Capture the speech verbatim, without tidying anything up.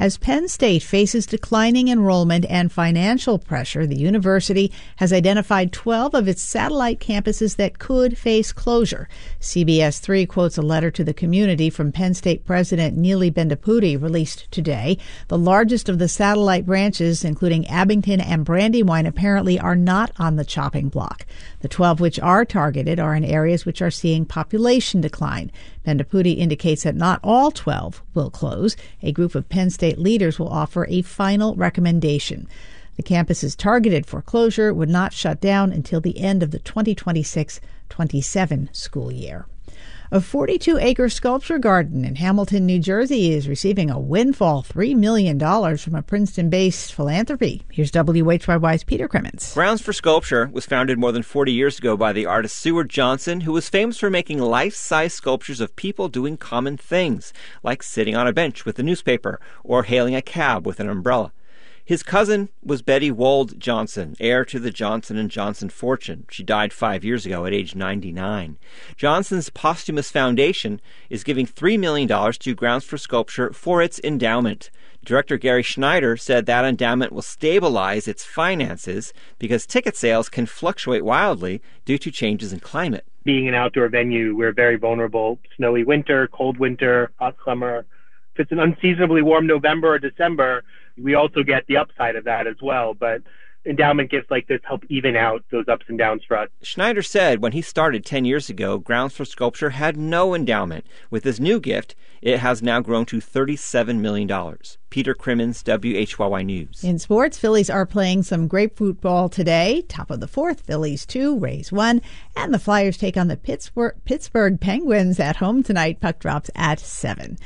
As Penn State faces declining enrollment and financial pressure, the university has identified twelve of its satellite campuses that could face closure. C B S three quotes a letter to the community from Penn State President Neeli Bendapudi released today. The largest of the satellite branches, including Abington and Brandywine, apparently are not on the chopping block. The twelve which are targeted are in areas which are seeing population decline. Bendapudi indicates that not all twelve will close. A group of Penn State leaders will offer a final recommendation. The campuses targeted for closure would not shut down until the end of the twenty twenty-six twenty-seven school year. A forty-two acre sculpture garden in Hamilton, New Jersey is receiving a windfall three million dollars from a Princeton-based philanthropy. Here's W H Y Y's Peter Crimmins. Grounds for Sculpture was founded more than forty years ago by the artist Seward Johnson, who was famous for making life-size sculptures of people doing common things, like sitting on a bench with a newspaper or hailing a cab with an umbrella. His cousin was Betty Wold Johnson, heir to the Johnson and Johnson fortune. She died five years ago at age ninety-nine. Johnson's posthumous foundation is giving three million dollars to Grounds for Sculpture for its endowment. Director Gary Schneider said that endowment will stabilize its finances because ticket sales can fluctuate wildly due to changes in climate. Being an outdoor venue, we're very vulnerable. Snowy winter, cold winter, hot summer. If it's an unseasonably warm November or December, we also get the upside of that as well. But endowment gifts like this help even out those ups and downs for us. Schneider said when he started ten years ago, Grounds for Sculpture had no endowment. With this new gift, it has now grown to thirty-seven million dollars. Peter Crimmins, W H Y Y News. In sports, Phillies are playing some great football today. Top of the fourth, Phillies two, Rays one. And the Flyers take on the Pittsburgh, Pittsburgh Penguins at home tonight. Puck drops at seven.